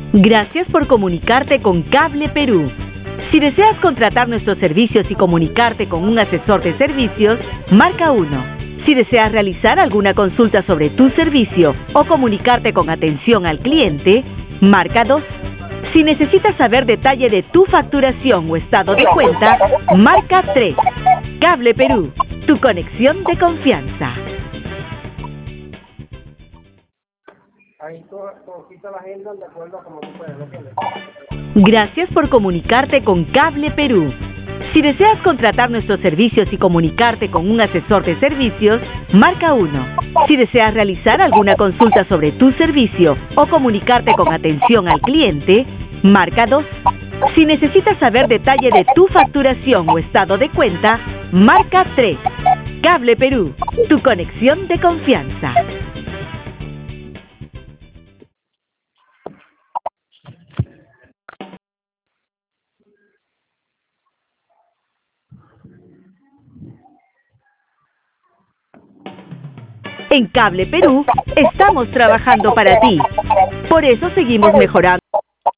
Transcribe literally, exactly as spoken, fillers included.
Gracias por comunicarte con Cable Perú. Si deseas contratar nuestros servicios y comunicarte con un asesor de servicios, marca uno. Si deseas realizar alguna consulta sobre tu servicio o comunicarte con atención al cliente, marca dos. Si necesitas saber detalle de tu facturación o estado de cuenta, marca tres. Cable Perú, tu conexión de confianza. Ahí tú, tú quitas la agenda de acuerdo a como tú puedes, ¿me entiendes? Gracias por comunicarte con Cable Perú. Si deseas contratar nuestros servicios y comunicarte con un asesor de servicios, marca uno. Si deseas realizar alguna consulta sobre tu servicio o comunicarte con atención al cliente, marca dos. Si necesitas saber detalle de tu facturación o estado de cuenta, marca tres. Cable Perú, tu conexión de confianza. En Cable Perú estamos trabajando para ti. Por eso seguimos mejorando